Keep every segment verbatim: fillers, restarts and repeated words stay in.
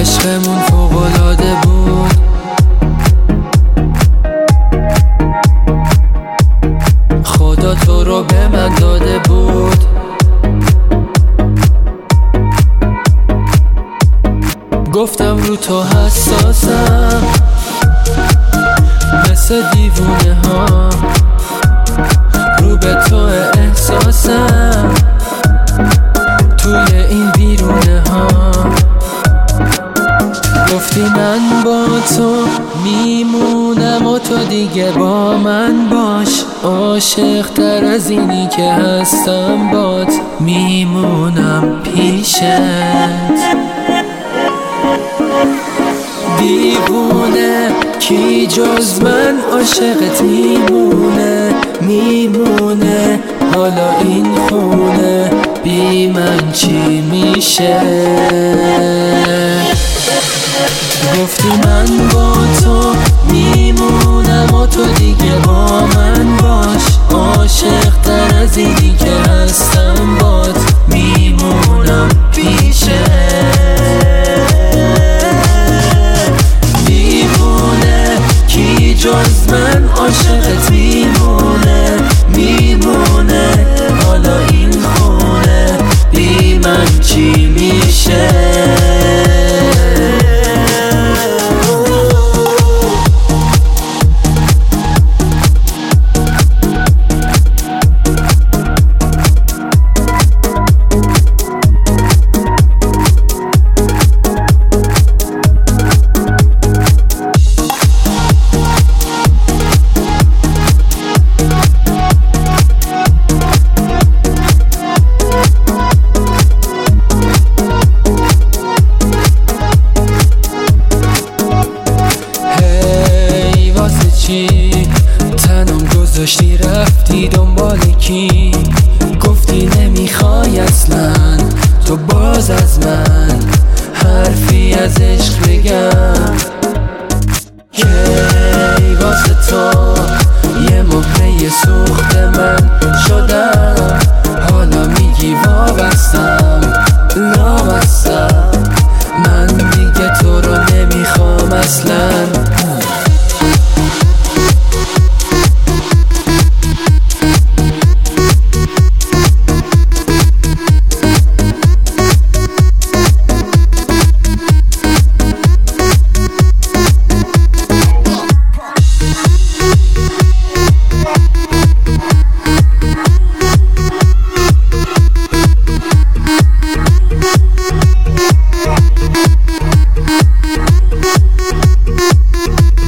عشقمون فوق‌العاده بود، خدا تو رو به من داده بود. گفتم رو تو حساسم مثل دیوونه ها، رو به تو احساسم توی این بیرونه ها. گفتی من با تو میمونم و تو دیگه با من باش، عاشق تر از اینی که هستم بات میمونم پیشت. دیوونه کی جز من عاشقت میمونه، میمونه حالا این خونه بی من چی میشه. گفتی من با تو میمونم و تو دیگه با من باش، عاشق تر از اینی که هستم بات میمونم پیشت. جز من عاشقت میمونه، میمونه حالا این خونه بی من چی میشه. تنم گذاشتی رفتی دنبال کی، گفتی نمیخوای اصلا تو باز از من حرفی از عشق بگم. کی واسه تو یه مهره سوخت من شدم، حالا میگی وابستم لابستم، من دیگه تو رو نمیخوام اصلا.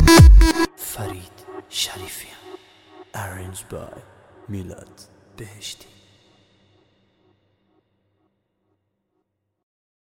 فرید شریفیان Arranged by میلاد بهشتی.